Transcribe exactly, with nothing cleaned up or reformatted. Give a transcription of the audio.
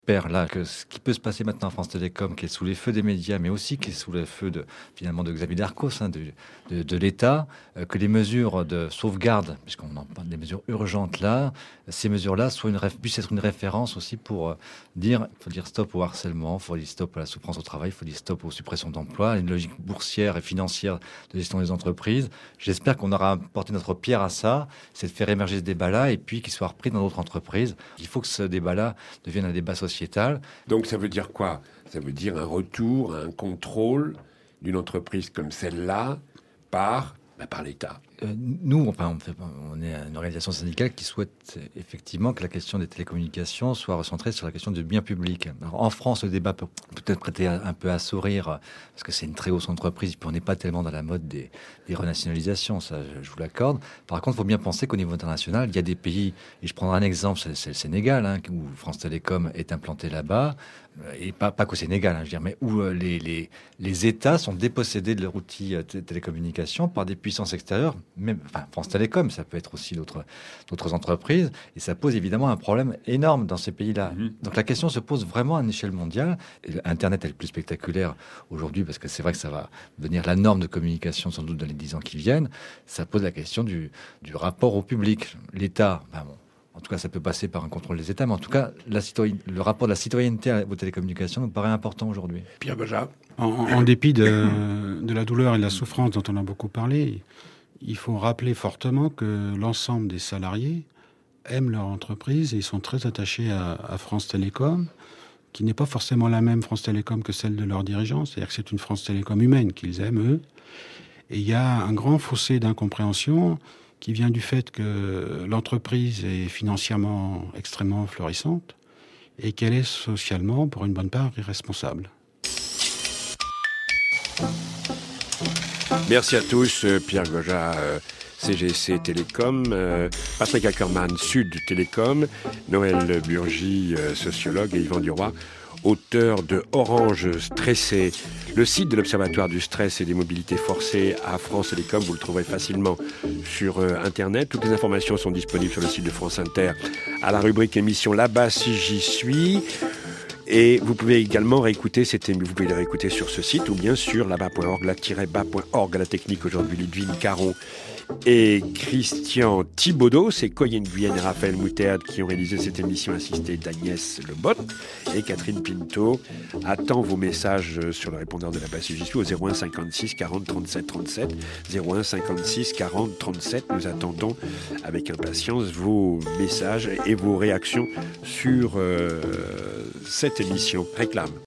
J'espère là que ce qui peut se passer maintenant à France Télécom, qui est sous les feux des médias, mais aussi qui est sous les feux de finalement de Xavier Darcos, hein, de, de, de l'État, euh, que les mesures de sauvegarde, puisqu'on en parle des mesures urgentes là, ces mesures-là soient une réf- puissent être une référence aussi pour euh, dire, il faut dire stop au harcèlement, il faut dire stop à la souffrance au travail, il faut dire stop aux suppressions d'emplois, à une logique boursière et financière de gestion des entreprises. J'espère qu'on aura apporté notre pierre à ça, c'est de faire émerger ce débat-là et puis qu'il soit repris dans d'autres entreprises. Il faut que ce débat-là devienne un débat social. Donc ça veut dire quoi? Ça veut dire un retour, un contrôle d'une entreprise comme celle-là par, bah, par l'État. Euh, nous, enfin, on, fait, on est une organisation syndicale qui souhaite effectivement que la question des télécommunications soit recentrée sur la question du bien public. Alors, en France, le débat peut peut-être prêter un peu à sourire parce que c'est une très grosse entreprise, puis on n'est pas tellement dans la mode des, des renationalisations, ça je, je vous l'accorde. Par contre, il faut bien penser qu'au niveau international, il y a des pays, et je prendrai un exemple, c'est, c'est le Sénégal, hein, où France Télécom est implanté là-bas, et pas, pas qu'au Sénégal, hein, je veux dire, mais où euh, les, les, les États sont dépossédés de leur outil euh, t- télécommunication par des puissances extérieures. Même, enfin, France Télécom, ça peut être aussi d'autres, d'autres entreprises, et ça pose évidemment un problème énorme dans ces pays-là. Mmh. Donc la question se pose vraiment à une échelle mondiale. Et Internet est le plus spectaculaire aujourd'hui, parce que c'est vrai que ça va devenir la norme de communication sans doute dans les dix ans qui viennent. Ça pose la question du, du rapport au public. L'État, ben bon, en tout cas, ça peut passer par un contrôle des États, mais en tout cas, la citoyen... le rapport de la citoyenneté aux télécommunications nous paraît important aujourd'hui. Pierre Beja. En, en dépit de, de la douleur et de la souffrance dont on a beaucoup parlé, il faut rappeler fortement que l'ensemble des salariés aiment leur entreprise et ils sont très attachés à, à France Télécom, qui n'est pas forcément la même France Télécom que celle de leurs dirigeants. C'est-à-dire que c'est une France Télécom humaine qu'ils aiment, eux. Et il y a un grand fossé d'incompréhension qui vient du fait que l'entreprise est financièrement extrêmement florissante et qu'elle est socialement, pour une bonne part, irresponsable. Merci à tous. Pierre Goja, euh, C G C Télécom, euh, Patrick Ackermann, Sud Télécom, Noël Burgi, euh, sociologue, et Yvan Duroy, auteur de Orange Stressé, le site de l'Observatoire du stress et des mobilités forcées à France Télécom. Vous le trouverez facilement sur euh, Internet. Toutes les informations sont disponibles sur le site de France Inter à la rubrique émission Là-bas si j'y suis. Et vous pouvez également réécouter cette émission, vous pouvez la réécouter sur ce site ou bien sur là-bas point org, là-bas point org. À la technique aujourd'hui, Ludwig Caron et Christian Thibaudeau. C'est Coyenne Guyenne et Raphaël Moutéad qui ont réalisé cette émission, assistée d'Agnès Lebot. Et Catherine Pinto attend vos messages sur le répondeur de la base J S U au zéro un cinquante-six quarante trente-sept trente-sept. zéro un cinquante-six quarante trente-sept. Nous attendons avec impatience vos messages et vos réactions sur euh, cette émission. Réclame.